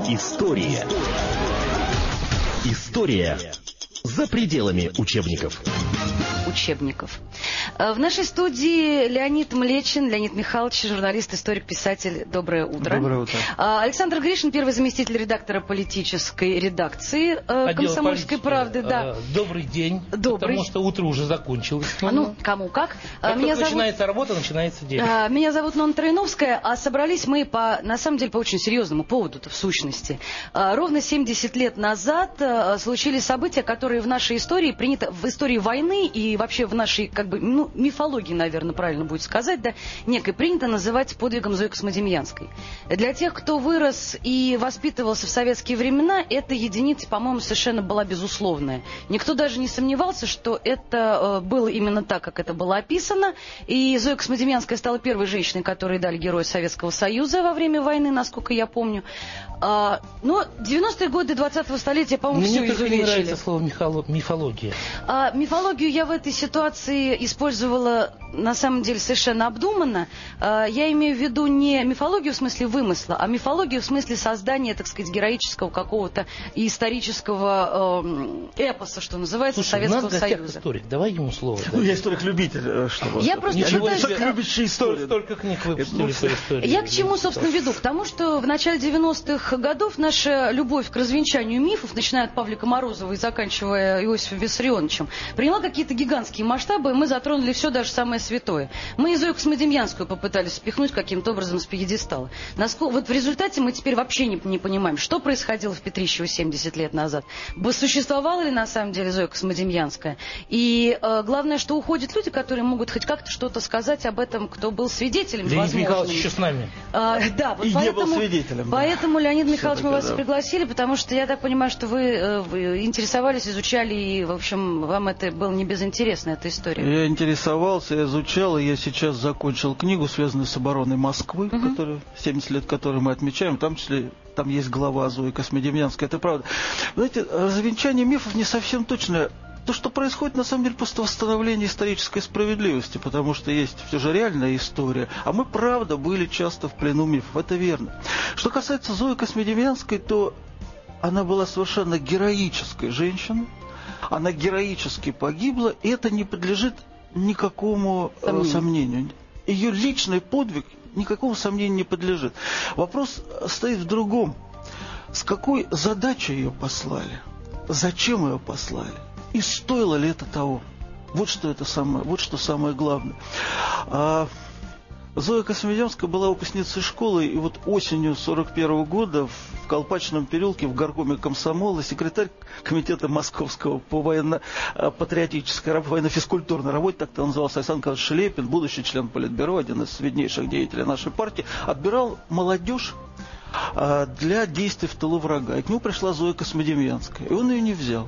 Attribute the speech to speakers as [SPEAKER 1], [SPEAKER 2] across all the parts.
[SPEAKER 1] История. История за пределами учебников.
[SPEAKER 2] В нашей студии Леонид Млечин, Леонид Михайлович, журналист, историк, писатель. Доброе утро.
[SPEAKER 3] Доброе утро.
[SPEAKER 2] Александр Гришин, первый заместитель редактора политической редакции «Комсомольской правды». Да.
[SPEAKER 3] Добрый день.
[SPEAKER 2] Добрый.
[SPEAKER 3] Потому что утро уже закончилось.
[SPEAKER 2] Ну, кому как.
[SPEAKER 3] Как только начинается работа, начинается день.
[SPEAKER 2] Меня зовут Нонна Троиновская, а собрались мы, на самом деле, по очень серьезному поводу-то, в сущности. Ровно 70 лет назад случились события, которые в нашей истории принято, в истории войны и вообще в нашей, мифологии, наверное, правильно будет сказать, да, некой принято называть подвигом Зои Космодемьянской. Для тех, кто вырос и воспитывался в советские времена, эта единица, по-моему, совершенно была безусловная. Никто даже не сомневался, что это было именно так, как это было описано. И Зоя Космодемьянская стала первой женщиной, которой дали Героя Советского Союза во время войны, насколько я помню. Но 90-е годы 20-го столетия, по-моему, все изувечили.
[SPEAKER 3] Мне не нравится слово мифология.
[SPEAKER 2] Мифологию я в этой ситуации использовала, на самом деле, совершенно обдуманно. Я имею в виду не мифологию в смысле вымысла, а мифологию в смысле создания, так сказать, героического какого-то исторического эпоса, что называется, Советского Союза.
[SPEAKER 3] Историк, давай ему слово.
[SPEAKER 4] Я историк-любитель.
[SPEAKER 2] Я просто считаю,
[SPEAKER 4] что...
[SPEAKER 3] Столько книг выпустили по истории.
[SPEAKER 2] Я к чему, собственно, веду? К тому, что в начале 90-х годов наша любовь к развенчанию мифов, начиная от Павлика Морозова и заканчивая Иосифом Виссарионовичем, приняла какие-то гигантские масштабы, и мы затронули все, даже самое святое. Мы и Зою Космодемьянскую попытались спихнуть каким-то образом с пьедестала. Вот в результате мы теперь вообще не понимаем, что происходило в Петрищево 70 лет назад. Существовала ли на самом деле Зоя Космодемьянская? И главное, что уходят люди, которые могут хоть как-то что-то сказать об этом, кто был свидетелем.
[SPEAKER 3] Леонид Михайлович еще с нами.
[SPEAKER 2] Да, вот
[SPEAKER 4] и
[SPEAKER 2] поэтому,
[SPEAKER 4] не был свидетелем.
[SPEAKER 2] Поэтому, Леонид Михайлович, мы вас пригласили, потому что я так понимаю, что вы интересовались, изучали, и, в общем, вам это было не безинтересно, эта история.
[SPEAKER 4] Я интересовался, я изучал, и я сейчас закончил книгу, связанную с обороной Москвы, 70 лет, которую мы отмечаем, в том числе там есть глава Зои Космодемьянской, это правда. Знаете, развенчание мифов не совсем точное. То, что происходит, на самом деле, просто восстановление исторической справедливости, потому что есть все же реальная история. А мы, правда, были часто в плену мифов, это верно. Что касается Зои Космодемьянской, то она была совершенно героической женщиной. Она героически погибла, и это не подлежит никакому сомнению. Ее личный подвиг никакому сомнению не подлежит. Вопрос стоит в другом. С какой задачей ее послали? Зачем ее послали? И стоило ли это того? Вот что самое главное. Зоя Космодемьянская была выпускницей школы, и вот осенью 1941 года в Колпачном переулке в горкоме комсомола секретарь комитета Московского по военно-патриотической, военно-физкультурной работе, так-то он назывался, Александр Николаевич Шелепин, будущий член Политбюро, один из виднейших деятелей нашей партии, отбирал молодежь для действий в тылу врага. И к нему пришла Зоя Космодемьянская, и он ее не взял.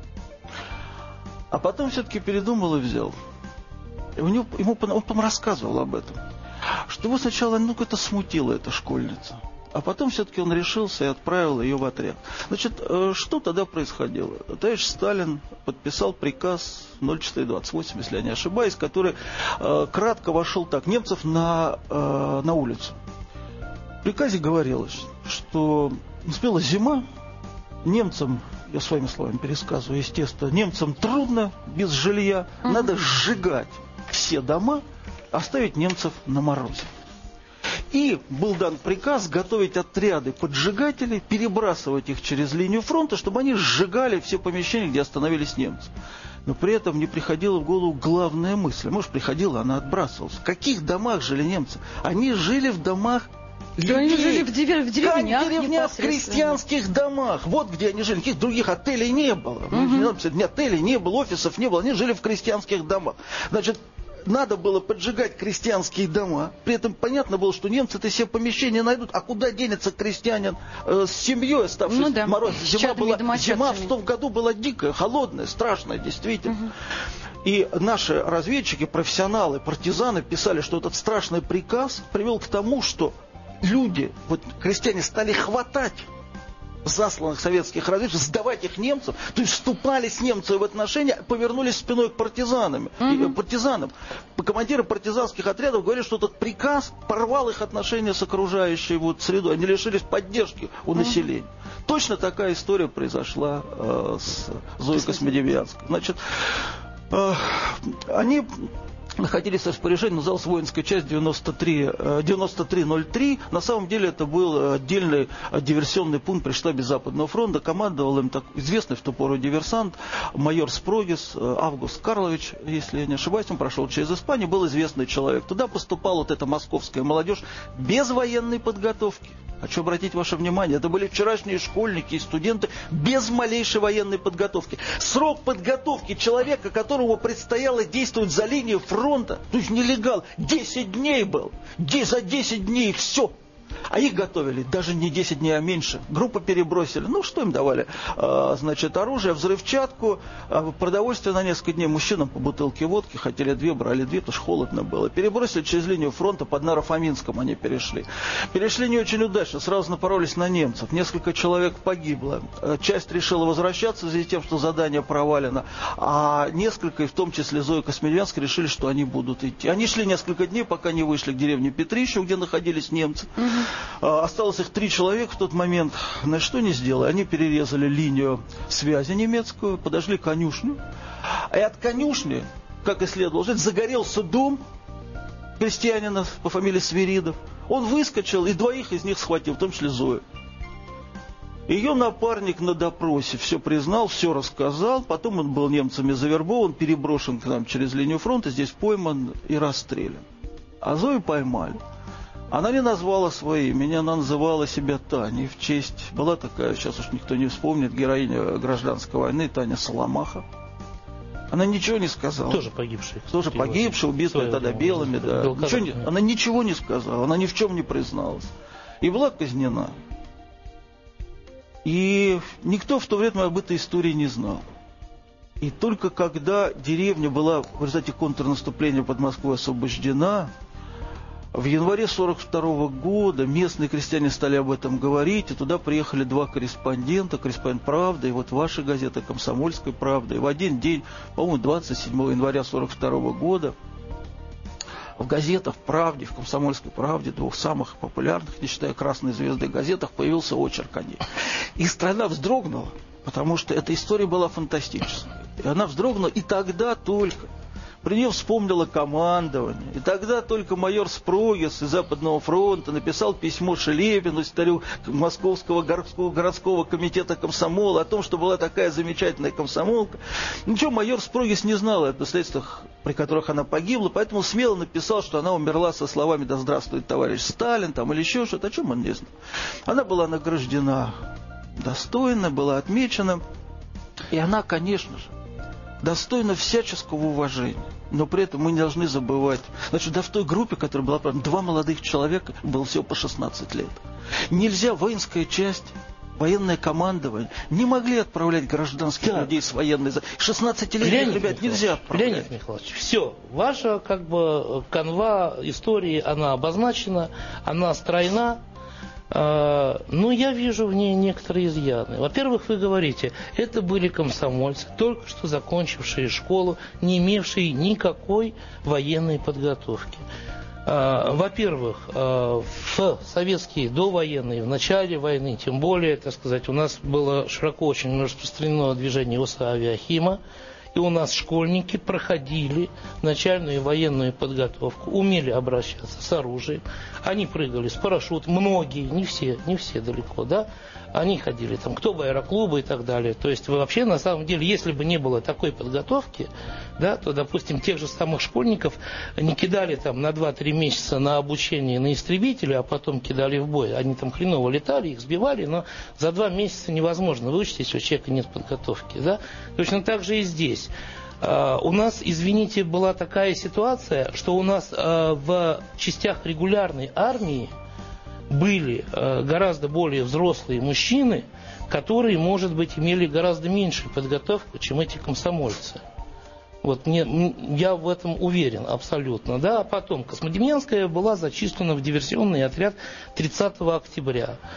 [SPEAKER 4] А потом все-таки передумал и взял. И он потом рассказывал об этом. Что его сначала как-то смутила эта школьница. А потом все-таки он решился и отправил ее в отряд. Значит, что тогда происходило? Товарищ Сталин подписал приказ 0428, если я не ошибаюсь, который кратко вошел так. Немцев на улицу. В приказе говорилось, что наступила зима, немцам, я своими словами пересказываю, естественно, немцам трудно без жилья, надо сжигать все дома, оставить немцев на морозе. И был дан приказ готовить отряды поджигателей, перебрасывать их через линию фронта, чтобы они сжигали все помещения, где остановились немцы. Но при этом не приходила в голову главная мысль. Может, приходила, она отбрасывалась. В каких домах жили немцы? Они жили в домах людей.
[SPEAKER 2] Они жили в деревнях,
[SPEAKER 4] в крестьянских домах. Вот где они жили. Никаких других отелей не было. Ни отелей не было, офисов не было. Они жили в крестьянских домах. Значит, надо было поджигать крестьянские дома. При этом понятно было, что немцы-то все помещения найдут. А куда денется крестьянин с семьей, оставшись в морозе? Зима в том году была дикая, холодная, страшная, действительно. И наши разведчики, профессионалы, партизаны писали, что этот страшный приказ привел к тому, что люди, крестьяне, стали хватать засланных советских разведчиков, сдавать их немцам, то есть вступали с немцами в отношения, повернулись спиной к партизанам. Командиры партизанских отрядов говорят, что этот приказ порвал их отношения с окружающей средой. Они лишились поддержки у населения. Точно такая история произошла с Зоей Космодемьянской. Значит, они находились в распоряжении, называлась воинская часть 9303. На самом деле это был отдельный диверсионный пункт при штабе Западного фронта. Командовал им известный в ту пору диверсант, майор Спрогис, Август Карлович, если я не ошибаюсь, он прошел через Испанию, был известный человек. Туда поступала вот эта московская молодежь без военной подготовки. Хочу обратить ваше внимание, это были вчерашние школьники и студенты без малейшей военной подготовки. Срок подготовки человека, которому предстояло действовать за линией фронта, то есть нелегал, 10 дней был. За 10 дней все. А их готовили даже не 10 дней, а меньше. Группы перебросили. Ну, что им давали? Значит, оружие, взрывчатку, продовольствие на несколько дней. Мужчинам по бутылке водки, хотели 2, брали 2, потому что холодно было. Перебросили через линию фронта, под Наро-Фоминском они перешли. Перешли не очень удачно, сразу напоролись на немцев. Несколько человек погибло. Часть решила возвращаться за тем, что задание провалено. А несколько, и в том числе Зоя Космодемьянская, решили, что они будут идти. Они шли несколько дней, пока не вышли к деревне Петрищу, где находились немцы. Осталось их 3 человека в тот момент. Значит, что они сделали? Они перерезали линию связи немецкую, подошли к конюшню. И от конюшни, как и следовало ожидать, загорелся дом крестьянина по фамилии Свиридов. Он выскочил и 2 из них схватил, в том числе Зою. Ее напарник на допросе все признал, все рассказал. Потом он был немцами завербован, переброшен к нам через линию фронта, здесь пойман и расстрелян. А Зою поймали. Она не назвала свое имя, она называла себя Таней в честь. Была такая, сейчас уж никто не вспомнит, героиня гражданской войны Таня Соломаха. Она ничего не сказала.
[SPEAKER 3] Тоже погибшая.
[SPEAKER 4] Тоже погибшая, убитая тогда белыми. Да. Она ничего не сказала, она ни в чем не призналась. И была казнена. И никто в то время об этой истории не знал. И только когда деревня была в результате контрнаступления под Москвой освобождена, в январе 1942 года местные крестьяне стали об этом говорить, и туда приехали 2 корреспондента, корреспондент «Правды», и вот ваша газета «Комсомольская правда». И в один день, по-моему, 27 января 1942 года, в газетах «Правде», в «Комсомольской правде», 2 самых популярных, не считая «Красной звезды» газетах, появился очерк о ней. И страна вздрогнула, потому что эта история была фантастической. И она вздрогнула, и тогда только при ней вспомнило командование. И тогда только майор Спрогис из Западного фронта написал письмо Шелепину, секретарю Московского городского комитета комсомола, о том, что была такая замечательная комсомолка. Ничего, майор Спрогис не знал о обстоятельствах, при которых она погибла, поэтому смело написал, что она умерла со словами «Да здравствует товарищ Сталин» там, или еще что-то, о чем он не знал. Она была награждена достойно, была отмечена, и она, конечно же, достойна всяческого уважения. Но при этом мы не должны забывать. Значит, да, в той группе, которая была, 2 молодых человека, было всего по 16 лет. Нельзя, воинская часть, военное командование не могли отправлять гражданских людей с военной... 16-летних ребят нельзя отправлять.
[SPEAKER 3] Леонид Михайлович, все. Ваша канва истории, она обозначена, она стройна. Но я вижу в ней некоторые изъяны. Во-первых, вы говорите, это были комсомольцы, только что закончившие школу, не имевшие никакой военной подготовки. Во-первых, в советские довоенные, в начале войны, тем более, так сказать, у нас было широко очень распространено движение ОСА «Авиахима», и у нас школьники проходили начальную военную подготовку, умели обращаться с оружием. Они прыгали с парашютом, многие, не все далеко, да. Они ходили там, кто в аэроклубы и так далее. То есть вообще, на самом деле, если бы не было такой подготовки, да, то, допустим, тех же самых школьников не кидали там на 2-3 месяца на обучение на истребители, а потом кидали в бой. Они там хреново летали, их сбивали, но за 2 месяца невозможно выучить, если у человека нет подготовки. Да? Точно так же и здесь. У нас, извините, была такая ситуация, что у нас в частях регулярной армии были гораздо более взрослые мужчины, которые, может быть, имели гораздо меньшую подготовку, чем эти комсомольцы. Вот я в этом уверен абсолютно. Да? А потом Космодемьянская была зачислена в диверсионный отряд 30 октября.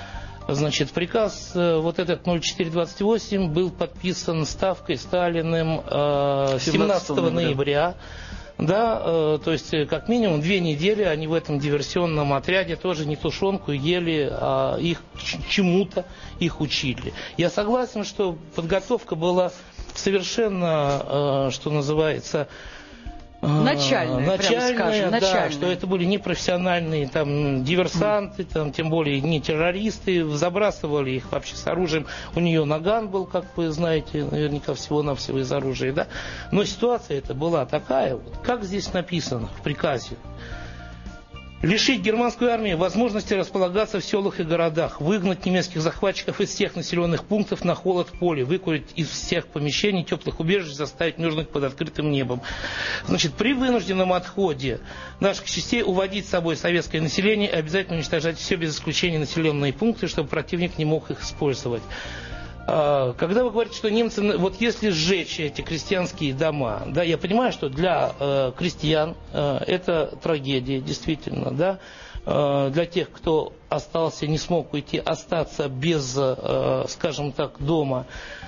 [SPEAKER 3] Значит, приказ вот этот 0428 был подписан Ставкой Сталиным 17 ноября. Да, то есть как минимум 2 недели они в этом диверсионном отряде тоже не тушенку ели, а их чему-то их учили. Я согласен, что подготовка была совершенно, что называется,
[SPEAKER 2] начальная, прямо скажем,
[SPEAKER 3] да,
[SPEAKER 2] начальная.
[SPEAKER 3] что это были непрофессиональные там диверсанты, там, тем более не террористы, забрасывали их вообще с оружием. У нее наган был, как вы знаете, наверняка всего-навсего из оружия, да. Но ситуация эта была такая, вот, как здесь написано в приказе. Лишить германскую армию возможности располагаться в селах и городах, выгнать немецких захватчиков из всех населенных пунктов на холод поле, выкурить из всех помещений теплых убежищ, заставить нужных под открытым небом. Значит, при вынужденном отходе наших частей уводить с собой советское население и обязательно уничтожать все без исключения населенные пункты, чтобы противник не мог их использовать. Когда вы говорите, что немцы, вот если сжечь эти крестьянские дома, да, я понимаю, что для крестьян это трагедия, действительно, да, для тех, кто остался, не смог уйти, остаться без, скажем так, дома,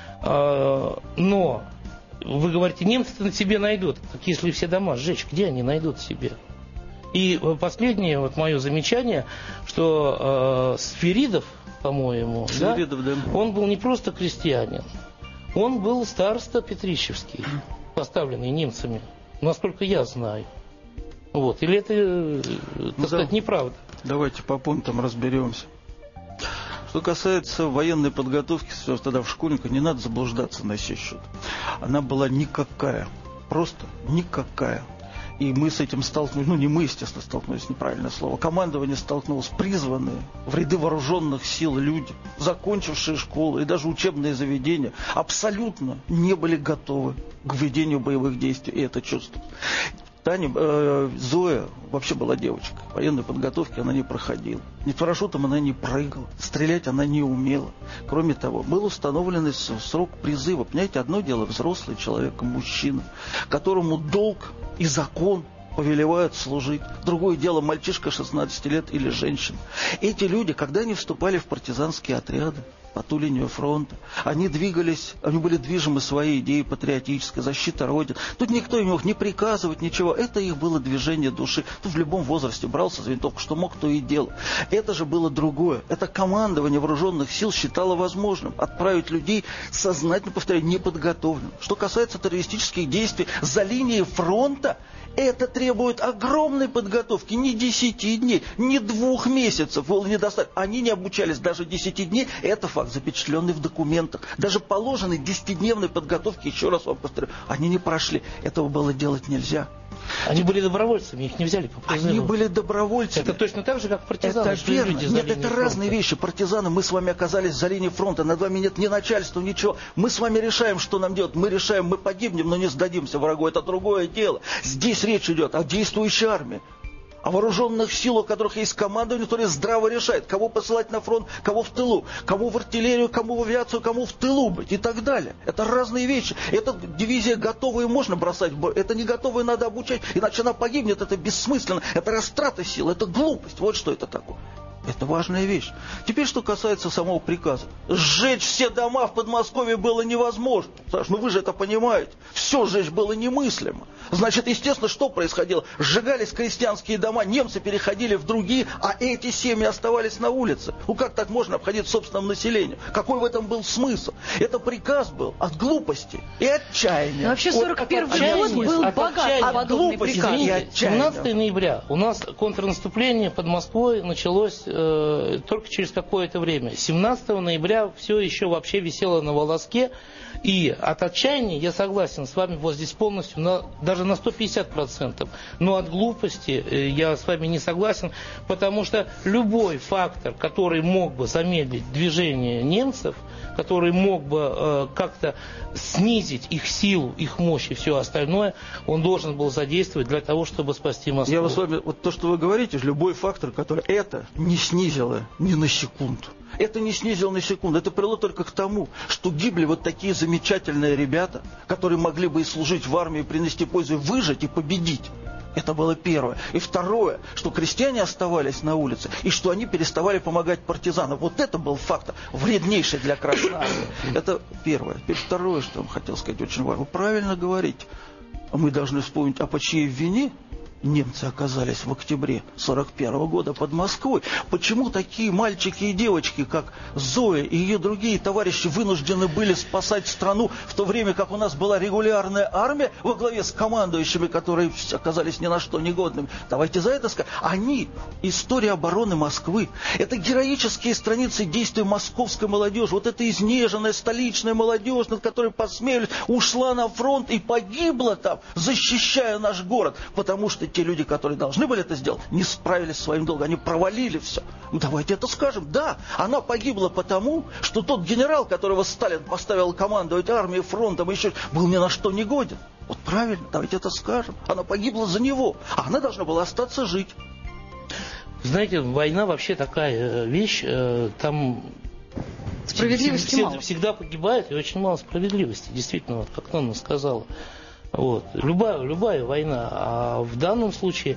[SPEAKER 3] но вы говорите, немцы-то на себе найдут, так если все дома сжечь, где они найдут себе? И последнее вот мое замечание, что Свиридов, по-моему, да, он был не просто крестьянин, он был староста Петрищевский, поставленный немцами, насколько я знаю. Вот. Или это, так сказать, неправда?
[SPEAKER 4] Давайте по пунктам разберемся. Что касается военной подготовки, тогда в школьниках не надо заблуждаться на сей счет. Она была никакая, просто никакая. И мы с этим столкнулись, ну не мы, естественно, столкнулись, неправильное слово. Командование столкнулось, призванные в ряды вооруженных сил люди, закончившие школы и даже учебные заведения, абсолютно не были готовы к ведению боевых действий, и это чувствуют. Зоя вообще была девочка. Военной подготовки она не проходила. Ни парашютом она не прыгала. Стрелять она не умела. Кроме того, был установлен срок призыва. Понимаете, одно дело взрослый человек, мужчина, которому долг и закон повелевают служить. Другое дело мальчишка 16 лет или женщина. Эти люди, когда они вступали в партизанские отряды, по ту линию фронта, они двигались, они были движимы своей идеей патриотической, защиты Родины. Тут никто не мог не приказывать ничего. Это их было движение души. Тут в любом возрасте брался за винтовку, что мог, то и делал. Это же было другое. Это командование вооруженных сил считало возможным отправить людей, сознательно, повторяю, неподготовленных. Что касается террористических действий за линией фронта, это требует огромной подготовки, не 10 дней, не 2 месяцев было недостаточно. Они не обучались даже 10 дней, это факт, запечатленный в документах. Даже положенной 10-дневной подготовки, еще раз вам повторю, они не прошли. Этого было делать нельзя.
[SPEAKER 3] Они были добровольцами, их не взяли по призыву.
[SPEAKER 4] Они были добровольцами.
[SPEAKER 3] Это точно так же, как партизаны.
[SPEAKER 4] Это верно. Нет, это разные вещи. Партизаны, мы с вами оказались за линией фронта, над вами нет ни начальства, ничего. Мы с вами решаем, что нам делать. Мы решаем, мы погибнем, но не сдадимся врагу. Это другое дело. Здесь речь идет о действующей армии. О вооруженных силах, у которых есть командование, которое здраво решает, кого посылать на фронт, кого в тылу, кого в артиллерию, кому в авиацию, кому в тылу быть и так далее. Это разные вещи. Это дивизия готовая можно бросать в бой, это не готовая надо обучать, иначе она погибнет, это бессмысленно, это растрата сил, это глупость. Вот что это такое. Это важная вещь. Теперь, что касается самого приказа. Сжечь все дома в Подмосковье было невозможно. Саш, ну вы же это понимаете. Все сжечь было немыслимо. Значит, естественно, что происходило? Сжигались крестьянские дома, немцы переходили в другие, а эти семьи оставались на улице. Ну как так можно обходить собственным населением? Какой в этом был смысл? Это приказ был от глупости и отчаяния.
[SPEAKER 2] Но вообще 41-й год был богат от подобный приказ.
[SPEAKER 3] 17 ноября у нас контрнаступление под Москвой началось только через какое-то время. 17 ноября все еще вообще висело на волоске. И от отчаяния, я согласен с вами вот здесь полностью, даже на 150%. Но от глупости я с вами не согласен, потому что любой фактор, который мог бы замедлить движение немцев, который мог бы как-то снизить их силу, их мощь и все остальное, он должен был задействовать для того, чтобы спасти Москву.
[SPEAKER 4] Я с вами, вот то, что вы говорите, любой фактор, который это не снизило ни на секунду. Это не снизило на секунду. Это привело только к тому, что гибли вот такие замечательные ребята, которые могли бы и служить в армии, принести пользу, выжить и победить. Это было первое. И второе, что крестьяне оставались на улице, и что они переставали помогать партизанам. Вот это был фактор, вреднейший для Красной Армии. Это первое. Теперь второе, что я вам хотел сказать, очень важно. Вы правильно говорите. Мы должны вспомнить, а по чьей вине немцы оказались в октябре 1941 года под Москвой. Почему такие мальчики и девочки, как Зоя и ее другие товарищи, вынуждены были спасать страну, в то время как у нас была регулярная армия во главе с командующими, которые оказались ни на что негодными? Давайте за это скажем. Они, история обороны Москвы, это героические страницы действия московской молодежи. Вот эта изнеженная столичная молодежь, над которой посмеялись, ушла на фронт и погибла там, защищая наш город, потому что те люди, которые должны были это сделать, не справились со своим долгом, они провалили все. Ну, давайте это скажем. Да, она погибла потому, что тот генерал, которого Сталин поставил командовать армией, фронтом, еще был ни на что не годен. Вот правильно, давайте это скажем. Она погибла за него, а она должна была остаться жить.
[SPEAKER 3] Знаете, война вообще такая вещь, там
[SPEAKER 2] Справедливости мало.
[SPEAKER 3] Всегда погибает, и очень мало справедливости, действительно, вот, как Нонна сказала. Вот. Любая война. А в данном случае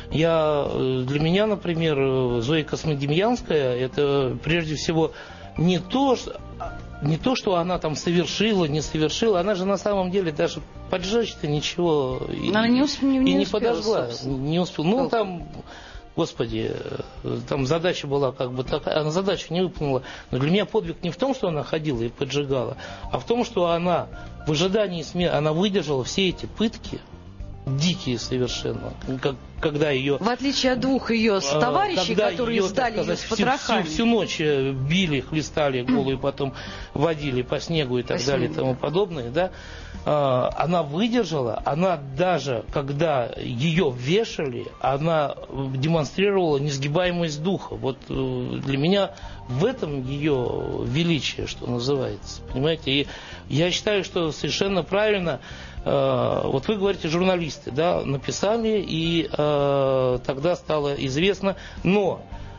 [SPEAKER 3] для меня, например, Зоя Космодемьянская, это прежде всего не то, что она там совершила, не совершила. Она же на самом деле даже поджечь-то ничего
[SPEAKER 2] она не
[SPEAKER 3] подожгла.
[SPEAKER 2] Собственно.
[SPEAKER 3] Не успела. Ну, там... Господи, там задача была как бы такая, она задачу не выполнила. Но для меня подвиг не в том, что она ходила и поджигала, а в том, что она в ожидании смерти, она выдержала все эти пытки, дикие совершенно, когда ее...
[SPEAKER 2] В отличие от двух ее товарищей, которые сдали ее с потрохами.
[SPEAKER 3] Всю ночь били, хлестали голую, потом водили по снегу и так далее и тому подобное, да. Она выдержала, она даже, когда ее вешали, она демонстрировала несгибаемость духа. Вот для меня в этом ее величие, что называется. Понимаете? И я считаю, что совершенно правильно, вот вы говорите, журналисты, да, написали, и тогда стало известно. Но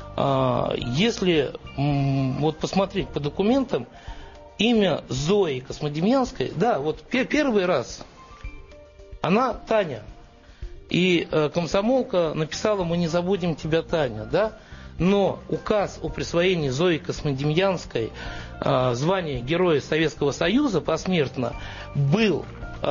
[SPEAKER 3] если вот посмотреть по документам, имя Зои Космодемьянской, да, вот первый раз, она Таня. И комсомолка написала: «Мы не забудем тебя, Таня», да. Но указ о присвоении Зои Космодемьянской звания Героя Советского Союза посмертно был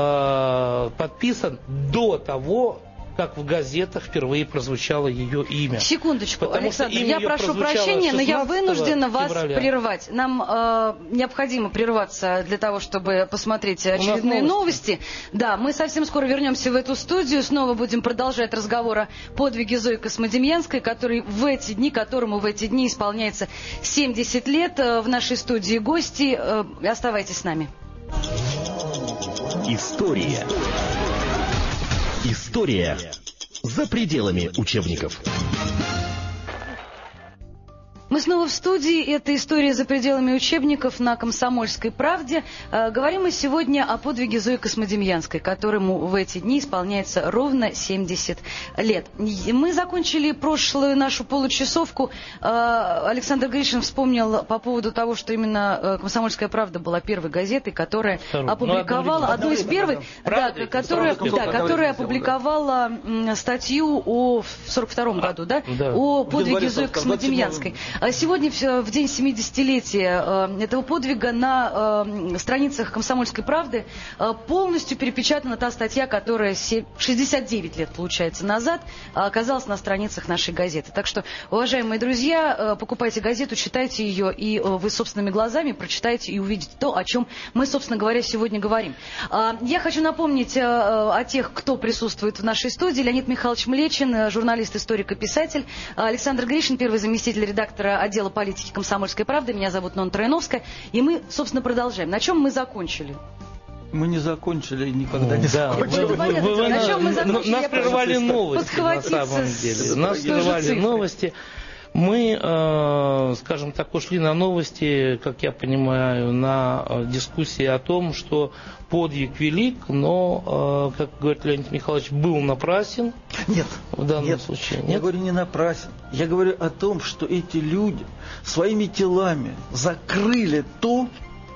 [SPEAKER 3] подписан до того, как в газетах впервые прозвучало ее имя.
[SPEAKER 2] Секундочку, Александр, я прошу прощения, но я вынуждена вас прервать. Нам необходимо прерваться для того, чтобы посмотреть очередные новости. Да, мы совсем скоро вернемся в эту студию, снова будем продолжать разговор о подвиге Зои Космодемьянской, которому в эти дни исполняется 70 лет. В нашей студии гости. Оставайтесь с нами.
[SPEAKER 1] История. История за пределами учебников.
[SPEAKER 2] Мы снова в студии. Это «История за пределами учебников» на «Комсомольской правде». Говорим мы сегодня о подвиге Зои Космодемьянской, которому в эти дни исполняется ровно 70 лет. Мы закончили прошлую нашу получасовку. Александр Гришин вспомнил по поводу того, что именно «Комсомольская правда» была первой газетой, которая опубликовала, одной из первых, которая опубликовала статью в 1942 году, да, о подвиге Зои Космодемьянской. Сегодня, в день 70-летия этого подвига, на страницах «Комсомольской правды» полностью перепечатана та статья, которая 69 лет, получается, назад оказалась на страницах нашей газеты. Так что, уважаемые друзья, покупайте газету, читайте ее, и вы собственными глазами прочитаете и увидите то, о чем мы, собственно говоря, сегодня говорим. Я хочу напомнить о тех, кто присутствует в нашей студии. Леонид Михайлович Млечин, журналист, историк и писатель. Александр Гришин, первый заместитель редактора отдела политики «Комсомольской правды». Меня зовут Нонна Троиновская. И мы, собственно, продолжаем. На чем мы закончили?
[SPEAKER 4] Мы не закончили и никогда не закончили.
[SPEAKER 2] На чем мы закончили?
[SPEAKER 3] Нас прервали новости, на самом деле. Нас прервали новости. Мы, скажем так, ушли на новости, как я понимаю, на дискуссии о том, что подвиг велик, но, как говорит Леонид Михайлович, был напрасен.
[SPEAKER 4] Нет,
[SPEAKER 3] в данном случае. Нет?
[SPEAKER 4] Я говорю не напрасен. Я говорю о том, что эти люди своими телами закрыли то,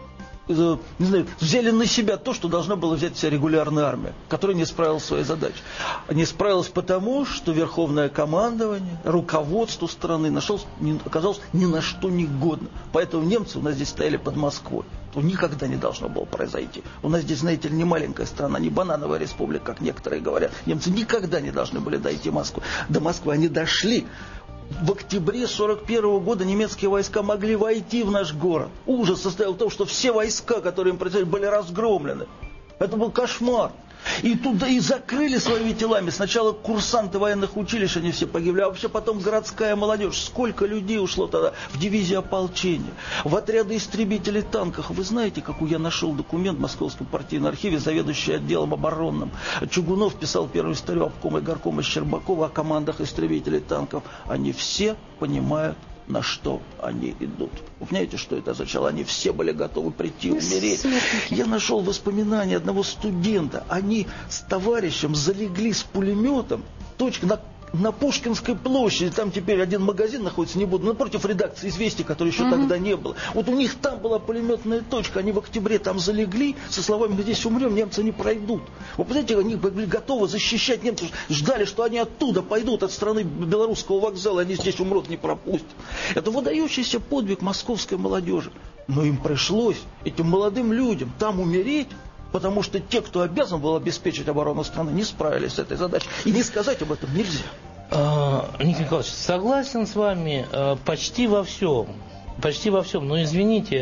[SPEAKER 4] не знаю, взяли на себя то, что должна была взять вся регулярная армия, которая не справилась своей задачей. Не справилась потому, что верховное командование, руководство страны оказалось ни на что не годно. Поэтому немцы у нас здесь стояли под Москвой. Это никогда не должно было произойти. У нас здесь, знаете ли, не маленькая страна, не банановая республика, как некоторые говорят. Немцы никогда не должны были дойти до Москвы. Они дошли. В октябре 1941 года немецкие войска могли войти в наш город. Ужас состоял в том, что все войска, которые им противостояли, были разгромлены. Это был кошмар. И туда и закрыли своими телами. Сначала курсанты военных училищ, они все погибли, а вообще потом городская молодежь. Сколько людей ушло тогда в дивизии ополчения, в отряды истребителей танков. Вы знаете, какой я нашел документ в Московском партийном архиве, заведующий отделом оборонным. Чугунов писал первую историю обкома и горкома Щербакова о командах истребителей танков. Они все понимают, на что они идут. Вы понимаете, что это означало? Они все были готовы прийти умереть. Я нашел воспоминания одного студента. Они с товарищем залегли с пулеметом на Пушкинской площади. Там теперь один магазин находится, не буду, напротив редакции «Известий», которой еще тогда не было. Вот у них там была пулеметная точка. Они в октябре там залегли со словами: мы здесь умрем, немцы не пройдут. Вы понимаете, они были готовы защищать немцев. Ждали, что они оттуда пойдут, от страны Белорусского вокзала. Они здесь умрут, не пропустят. Это выдающийся подвиг московской молодежи. Но им пришлось, этим молодым людям, там умереть, потому что те, кто обязан был обеспечить оборону страны, не справились с этой задачей. И не сказать об этом нельзя.
[SPEAKER 3] Николай Николаевич, согласен с вами почти во всем. Почти во всем. Но извините,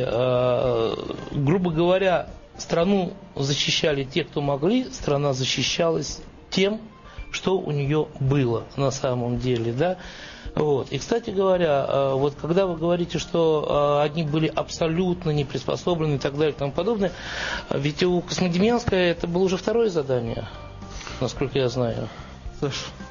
[SPEAKER 3] грубо говоря, страну защищали те, кто могли. Страна защищалась тем, что у нее было на самом деле. Да? Вот. И, кстати говоря, вот когда вы говорите, что они были абсолютно не приспособлены и так далее и тому подобное, ведь у Космодемьянской это было уже второе задание, насколько я знаю.
[SPEAKER 4] Саш,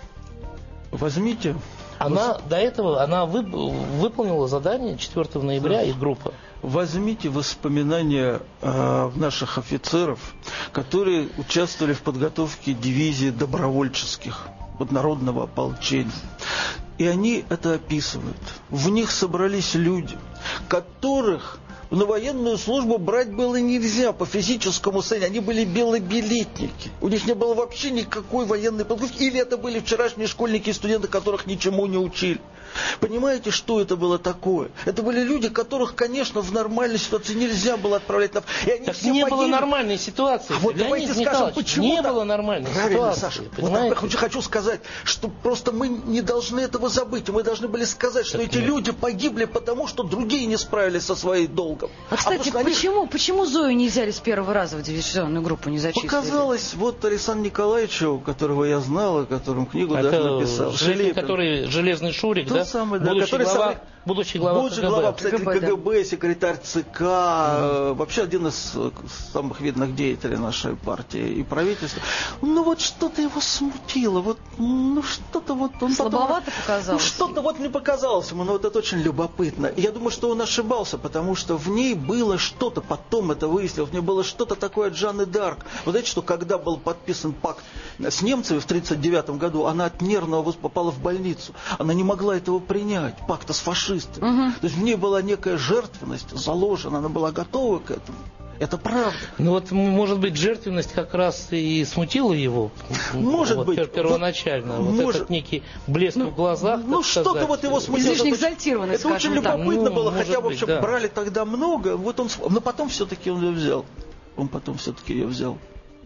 [SPEAKER 4] возьмите...
[SPEAKER 3] До этого она выполнила задание 4 ноября и группа.
[SPEAKER 4] Возьмите воспоминания наших офицеров, которые участвовали в подготовке дивизии добровольческих народного ополчения. И они это описывают. В них собрались люди, которых на военную службу брать было нельзя по физическому состоянию. Они были белобилетники. У них не было вообще никакой военной подготовки. Или это были вчерашние школьники и студенты, которых ничему не учили. Понимаете, что это было такое? Это были люди, которых, конечно, в нормальной ситуации нельзя было отправлять на... И они
[SPEAKER 3] так
[SPEAKER 4] все
[SPEAKER 3] не
[SPEAKER 4] погибли.
[SPEAKER 3] Было нормальной ситуации.
[SPEAKER 4] А вот давайте скажем, почему
[SPEAKER 3] не
[SPEAKER 4] так?
[SPEAKER 3] было нормальной
[SPEAKER 4] Правильно,
[SPEAKER 3] ситуации.
[SPEAKER 4] Саша.
[SPEAKER 3] Понимаете?
[SPEAKER 4] Вот хочу сказать, что просто мы не должны этого забыть. Мы должны были сказать, что эти люди погибли потому, что другие не справились со своим долгом.
[SPEAKER 2] А, кстати, почему Зою не взяли с первого раза в диверсионную группу, не зачислили?
[SPEAKER 4] Показалось, вот Александру Николаевичу, которого я знал, о котором книгу даже написал.
[SPEAKER 3] Который Железный Шурик, да?
[SPEAKER 4] Самый, да,
[SPEAKER 3] будущий глава КГБ.
[SPEAKER 4] Кстати, КГБ, секретарь ЦК, вообще один из самых видных деятелей нашей партии и правительства. Ну вот что-то его смутило, вот, ну что-то вот... Он
[SPEAKER 2] слабовато показалось?
[SPEAKER 4] Ну что-то вот не показалось ему, но вот это очень любопытно. Я думаю, что он ошибался, потому что в ней было что-то, потом это выяснилось, в ней было что-то такое от Жанны д'Арк. Вы знаете, что когда был подписан пакт с немцами в 1939 году, она от нервного попала в больницу. Она не могла этого принять, пакта с фашистами. То есть в ней была некая жертвенность заложена, она была готова к этому. Это правда.
[SPEAKER 3] Ну вот, может быть, жертвенность как раз и смутила его.
[SPEAKER 4] Может быть.
[SPEAKER 3] Первоначально. Вот этот некий блеск в глазах.
[SPEAKER 4] Ну что-то вот его смутило.
[SPEAKER 2] Излишне экзальтированность,
[SPEAKER 4] это очень любопытно было, хотя, в общем,
[SPEAKER 3] да.
[SPEAKER 4] брали тогда много. Вот он, но потом все-таки он ее взял. Он потом все-таки ее взял.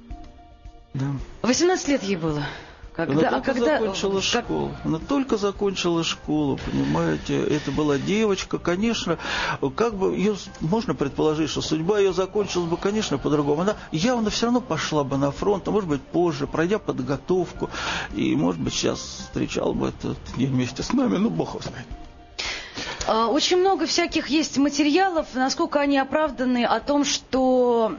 [SPEAKER 4] Да.
[SPEAKER 2] 18 лет ей было.
[SPEAKER 4] Она закончила школу. Она только закончила школу, понимаете. Это была девочка, конечно, как бы ее можно предположить, что судьба ее закончилась бы, конечно, по-другому. Она явно все равно пошла бы на фронт, а может быть позже, пройдя подготовку, и, может быть, сейчас встречал бы этот день вместе с нами, ну, бог его знает.
[SPEAKER 2] Очень много всяких есть материалов, насколько они оправданы, о том, что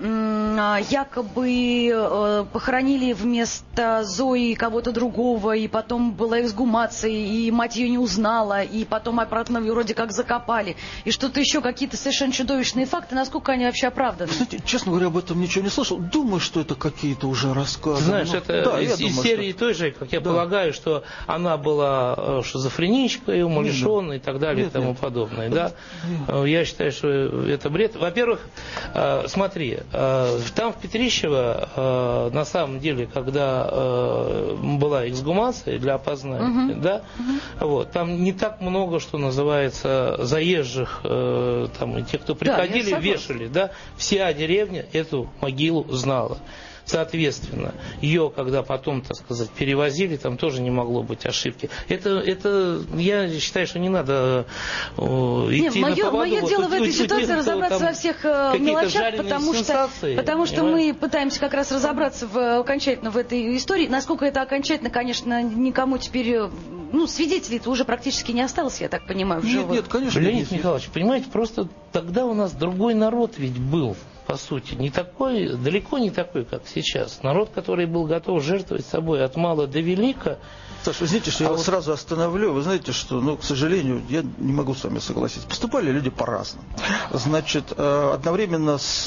[SPEAKER 2] якобы похоронили вместо Зои кого-то другого, и потом была эксгумация, и мать ее не узнала, и потом обратно вроде как закопали, и что-то еще, какие-то совершенно чудовищные факты, насколько они вообще оправданы.
[SPEAKER 4] Кстати, честно говоря, об этом ничего не слышал. Думаю, что это какие-то уже рассказы.
[SPEAKER 3] Знаешь, это из серии той же, как я полагаю, что она была шизофреничкой, умалишенной и так далее и тому подобное. Да? Я считаю, что это бред. Во-первых, смотри, там в Петрищево, на самом деле, когда была эксгумация для опознания, да, вот, там не так много, что называется, заезжих, там, и те, кто приходили, вешали. Да? Вся деревня эту могилу знала. Соответственно, ее, когда потом, так сказать, перевозили, там тоже не могло быть ошибки. Это я считаю, что не надо идти на поводу.
[SPEAKER 2] Мое дело в этой ситуации разобраться во всех мелочах, потому что мы пытаемся как раз разобраться окончательно в этой истории. Насколько это окончательно, конечно, никому теперь... свидетелей-то уже практически не осталось, я так понимаю, в живых.
[SPEAKER 4] Нет, конечно.
[SPEAKER 3] Леонид Михайлович, понимаете, просто тогда у нас другой народ ведь был. По сути, не такой, далеко не такой, как сейчас. Народ, который был готов жертвовать собой от мала до велика.
[SPEAKER 4] Саша, вы знаете, что я вас сразу остановлю. Вы знаете, что, к сожалению, я не могу с вами согласиться. Поступали люди по-разному. Значит, одновременно с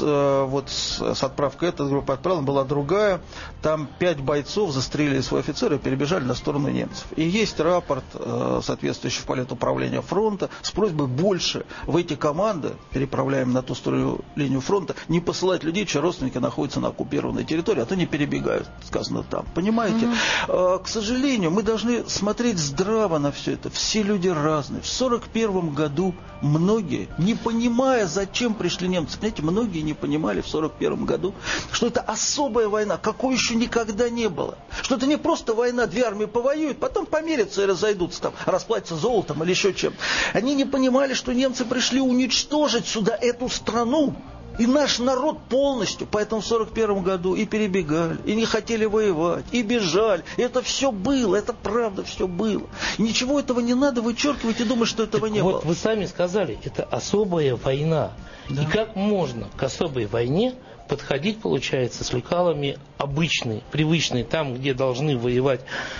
[SPEAKER 4] отправкой этой группы отправлена была другая. Там 5 бойцов застрелили своего офицера и перебежали на сторону немцев. И есть рапорт, соответствующий в политуправление фронта, с просьбой больше в эти команды, переправляем на ту сторону линию фронта, не посылать людей, чьи родственники находятся на оккупированной территории, а то не перебегают, сказано там. Понимаете? К сожалению, мы должны смотреть здраво на все это. Все люди разные. В 1941 году многие, не понимая, зачем пришли немцы, знаете, многие не понимали в 1941 году, что это особая война, какой еще никогда не было. Что это не просто война, 2 армии повоюют, потом помирятся и разойдутся там, расплатятся золотом или еще чем. Они не понимали, что немцы пришли уничтожить сюда эту страну. И наш народ полностью, поэтому в 1941 году и перебегали, и не хотели воевать, и бежали. И это все было, это правда все было. И ничего этого не надо вычеркивать и думать, что этого не было.
[SPEAKER 3] Вот вы сами сказали, это особая война. Да. И как можно к особой войне подходить, получается, с лекалами обычные, привычные, там, где должны воевать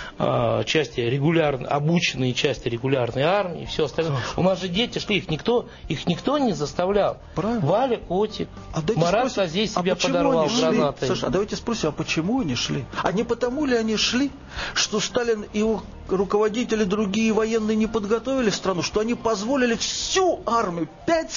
[SPEAKER 3] части регулярной, обученные части регулярной армии и все остальное. У нас же дети шли, их никто не заставлял.
[SPEAKER 4] Правильно.
[SPEAKER 3] Валя Котик, Марат Сазей себя подорвал гранатой.
[SPEAKER 4] Саша, давайте спросим, а почему они шли? А не потому ли они шли, что Сталин и его руководители другие военные не подготовили страну, что они позволили всю армию,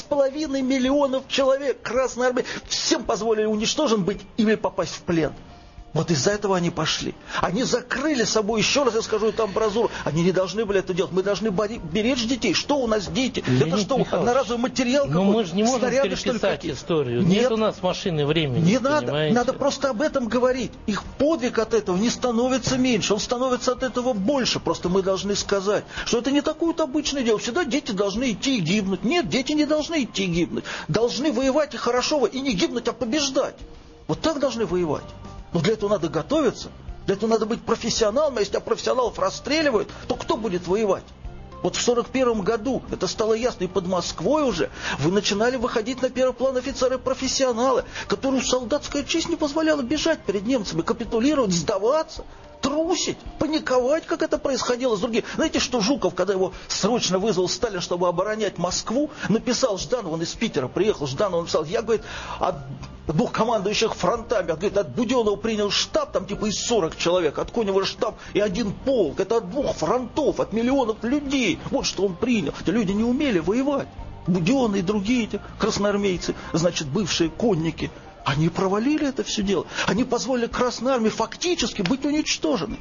[SPEAKER 4] 5,5 миллионов человек Красной армии, всем позволили уничтожен быть или попасть в плен. Вот из-за этого они пошли. Они закрыли собой, еще раз я скажу эту амбразуру, они не должны были это делать. Мы должны беречь детей. Что у нас дети?
[SPEAKER 3] Леонид
[SPEAKER 4] это что,
[SPEAKER 3] Михайлович,
[SPEAKER 4] одноразовый материал какой-то?
[SPEAKER 3] Но мы же не можем
[SPEAKER 4] снаряды,
[SPEAKER 3] переписать историю. Нет у нас машины времени.
[SPEAKER 4] Не надо. Надо просто об этом говорить. Их подвиг от этого не становится меньше. Он становится от этого больше. Просто мы должны сказать, что это не такое вот обычное дело. Всегда дети должны идти и гибнуть. Нет, дети не должны идти и гибнуть. Должны воевать и хорошо, и не гибнуть, а побеждать. Вот так должны воевать. Но для этого надо готовиться, для этого надо быть профессионалом, а если профессионалов расстреливают, то кто будет воевать? Вот в 1941 году это стало ясно, и под Москвой уже вы начинали выходить на первый план офицеры-профессионалы, которым солдатская честь не позволяла бежать перед немцами, капитулировать, сдаваться, трусить, паниковать, как это происходило с другими. Знаете, что Жуков, когда его срочно вызвал Сталин, чтобы оборонять Москву, написал Жданову, он из Питера приехал, Жданову написал, я, говорит, от 2 командующих фронтами, говорит, от Буденова принял штаб, там типа из 40 человек, от Конева штаб и 1 полк, это от 2 фронтов, от миллионов людей, вот что он принял. Эти люди не умели воевать. Буденов и другие эти красноармейцы, значит, бывшие конники, они провалили это все дело. Они позволили Красной армии фактически быть уничтоженной.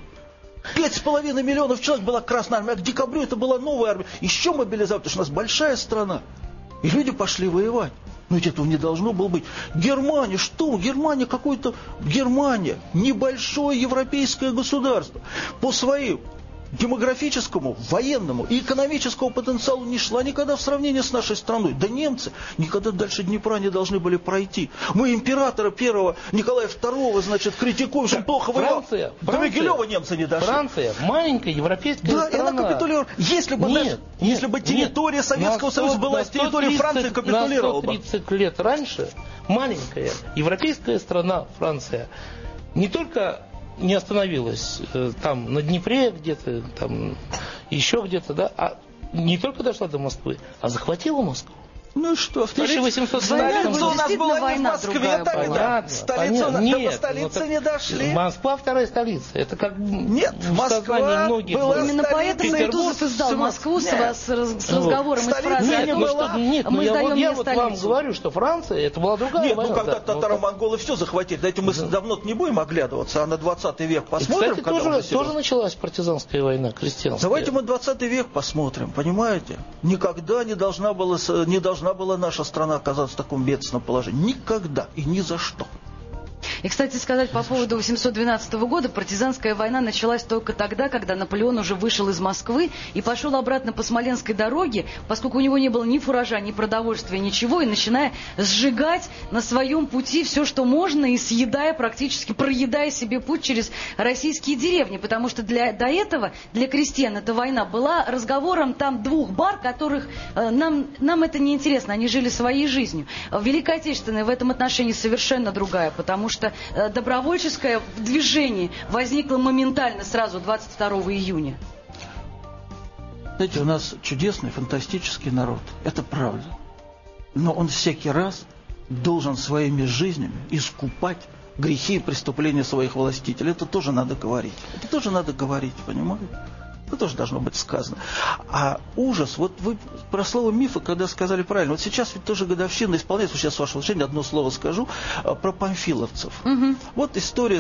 [SPEAKER 4] 5,5 миллионов человек была Красная армия, а к декабрю это была новая армия. Еще мобилизовать, потому что у нас большая страна. И люди пошли воевать. Но ведь этого не должно было быть. Германия, что? Германия какой-то... Германия, небольшое европейское государство. По своей демографическому, военному и экономическому потенциалу не шла никогда в сравнении с нашей страной. Да немцы никогда дальше Днепра не должны были пройти. Мы императора первого Николая II, значит, критикуем, что плохо воевал. До Могилева немцы не дошли.
[SPEAKER 3] Франция, маленькая европейская страна.
[SPEAKER 4] Да, и она капитулировала. Если бы территория Советского Союза была с территории Франции, капитулировала бы.
[SPEAKER 3] На 130 лет раньше маленькая европейская страна Франция не только не остановилась там на Днепре где-то, там еще где-то, да, а не только дошла до Москвы, а захватила Москву.
[SPEAKER 4] Ну и что?
[SPEAKER 3] В 1812
[SPEAKER 4] Столица у нас была не в
[SPEAKER 2] война
[SPEAKER 4] Москве
[SPEAKER 2] другая
[SPEAKER 4] тогда.
[SPEAKER 3] Понятно,
[SPEAKER 4] Столица,
[SPEAKER 3] понятно.
[SPEAKER 4] до
[SPEAKER 3] Нет,
[SPEAKER 4] столицы не дошли.
[SPEAKER 3] Москва вторая столица. Это как
[SPEAKER 4] Нет,
[SPEAKER 3] в
[SPEAKER 4] Москва
[SPEAKER 3] сознании многих
[SPEAKER 4] была
[SPEAKER 3] было.
[SPEAKER 2] Именно поэтому
[SPEAKER 3] Петербург,
[SPEAKER 2] Кутузов издал «Москву» с разговором из
[SPEAKER 4] столица
[SPEAKER 2] фразы
[SPEAKER 4] не
[SPEAKER 2] о том,
[SPEAKER 4] была.
[SPEAKER 2] что
[SPEAKER 3] Нет,
[SPEAKER 2] мы сдаем
[SPEAKER 3] я
[SPEAKER 2] не
[SPEAKER 3] вот вам
[SPEAKER 2] столицу.
[SPEAKER 3] говорю, что Франция, это была другая
[SPEAKER 4] Нет,
[SPEAKER 3] война.
[SPEAKER 4] ну когда
[SPEAKER 3] да.
[SPEAKER 4] татаро-монголы все захватили, дайте мы давно не будем оглядываться, а на 20 век посмотрим.
[SPEAKER 3] И, кстати,
[SPEAKER 4] когда уже
[SPEAKER 3] тоже началась партизанская война, крестьянская.
[SPEAKER 4] Давайте мы 20 век посмотрим, понимаете? Никогда не должна была наша страна оказаться в таком бедственном положении. Никогда и ни за что.
[SPEAKER 2] И, кстати сказать, по поводу 812 года, партизанская война началась только тогда, когда Наполеон уже вышел из Москвы и пошел обратно по Смоленской дороге, поскольку у него не было ни фуража, ни продовольствия, ничего, и начиная сжигать на своем пути все, что можно, и съедая практически, проедая себе путь через российские деревни, потому что до этого, для крестьян, эта война была разговором там двух бар, которых нам это не интересно, они жили своей жизнью. Великая Отечественная в этом отношении совершенно другая, потому что добровольческое движение возникло моментально сразу 22 июня.
[SPEAKER 4] Знаете, у нас чудесный, фантастический народ. Это правда. Но он всякий раз должен своими жизнями искупать грехи и преступления своих властителей. Это тоже надо говорить. Это тоже надо говорить, понимаете? Это тоже должно быть сказано. А ужас, вот вы про слово мифы, когда сказали правильно, вот сейчас ведь тоже годовщина исполняется, сейчас, с вашего разрешения, одно слово скажу, про памфиловцев. Угу. Вот история с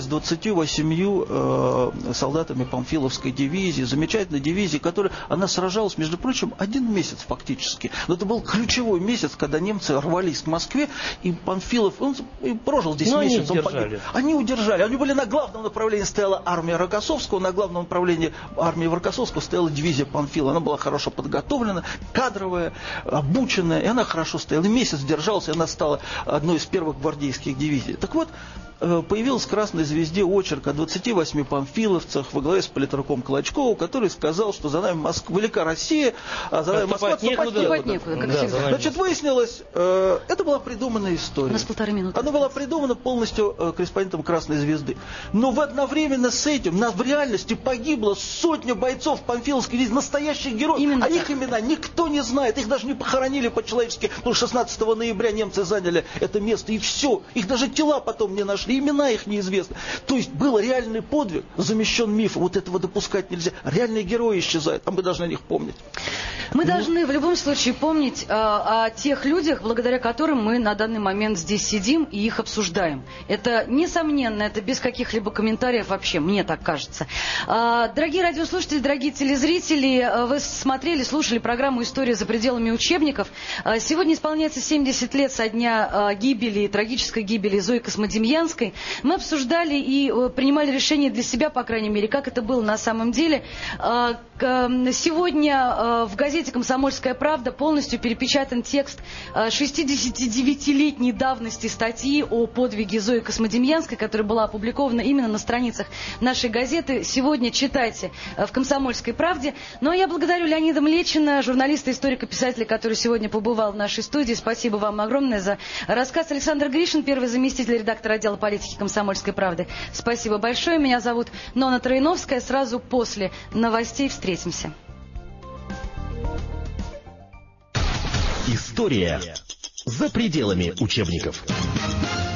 [SPEAKER 4] 28 солдатами Памфиловской дивизии, замечательной дивизии, которая, она сражалась, между прочим, 1 месяц фактически. Но это был ключевой месяц, когда немцы рвались к Москве, и Памфилов, он прожил здесь месяц. Они удержали. Они были на главном направлении, стояла армия Рокоссовского, на главном направлении армии Рокоссовского стояла дивизия Памфила. Она была хорошо подготовлена, кадровая, обученная, и она хорошо стояла. И месяц держалась, и она стала одной из первых гвардейских дивизий. Так вот, появилась в «Красной звезде» очерк о 28 памфиловцах во главе с политруком Клочковым, который сказал, что за нами велика Россия, а за нами Москва, отступать некуда. Значит, выяснилось, это была придуманная история.
[SPEAKER 2] У нас 1,5 минуты.
[SPEAKER 4] Она была придумана полностью корреспондентом «Красной звезды». Но одновременно с этим в реальности погибло сотня бойцов Памфиловской дивизии, настоящих героев.
[SPEAKER 2] Именно
[SPEAKER 4] а их имена никто не знает. Их даже не похоронили по-человечески. Потому что 16 ноября немцы заняли это место, и все. Их даже тела потом не нашли. Имена их неизвестны. То есть был реальный подвиг, замещен мифом. Вот этого допускать нельзя. Реальные герои исчезают, а мы должны о них помнить.
[SPEAKER 2] Мы должны в любом случае помнить о тех людях, благодаря которым мы на данный момент здесь сидим и их обсуждаем. Это несомненно, это без каких-либо комментариев вообще, мне так кажется. Дорогие радиослушатели, дорогие телезрители, вы смотрели, слушали программу «История за пределами учебников». Сегодня исполняется 70 лет со дня гибели, трагической гибели Зои Космодемьянской. Мы обсуждали и принимали решение для себя, по крайней мере, как это было на самом деле. Сегодня в газете «Комсомольская правда» полностью перепечатан текст 69-летней давности статьи о подвиге Зои Космодемьянской, которая была опубликована именно на страницах нашей газеты. Сегодня читайте в «Комсомольской правде». Ну а я благодарю Леонида Млечина, журналиста, историка, писателя, который сегодня побывал в нашей студии. Спасибо вам огромное за рассказ. Александр Гришин, первый заместитель редактора отдела политики «Комсомольской правды». Спасибо большое. Меня зовут Нона Троиновская. Сразу после новостей встретимся.
[SPEAKER 1] История за пределами учебников.